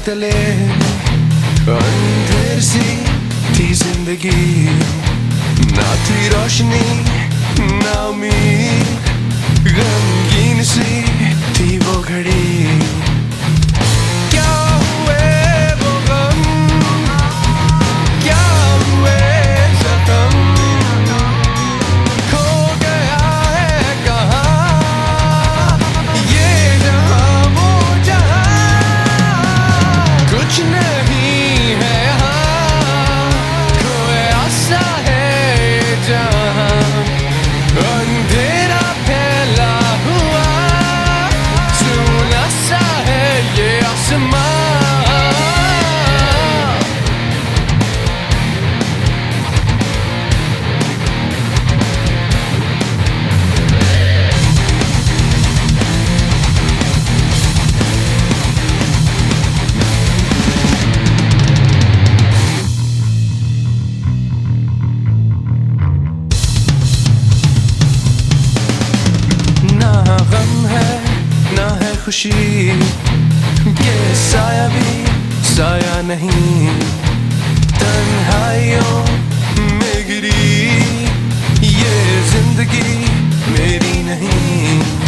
तले अंधेर सी थी जिंदगी, ना थी रोशनी ना उम्मीद, गमगीन सी थी वो घड़ी। क्या हुए वो गम, क्या हुए जख्म, खो गया है कहाँ ये जहाँ वो जहाँ, कुछ नहीं है यहाँ, खोया सा है जहाँ, अंधेरा फैला हुआ, सुना सा है ये आसमां। खुशी ये साया भी साया नहीं, तन्हाइयों में गिरी ये जिंदगी मेरी नहीं।